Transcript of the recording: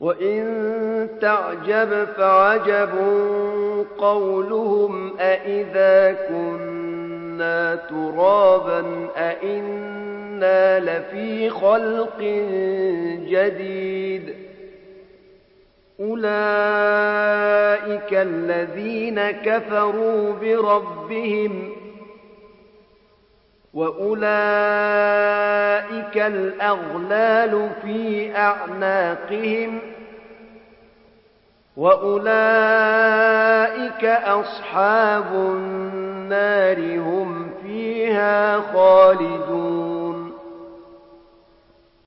وَإِن تَعْجَبْ فَعَجَبٌ قَوْلُهُمْ أَإِذَا كُنَّا تُرَابًا أَإِنَّا لَفِي خَلْقٍ جَدِيدٍ أُولَئِكَ الَّذِينَ كَفَرُوا بِرَبِّهِمْ وَأُولَئِكَ الْأَغْلَالُ فِي أَعْنَاقِهِمْ وَأُولَئِكَ أَصْحَابُ النَّارِ هُمْ فِيهَا خَالِدُونَ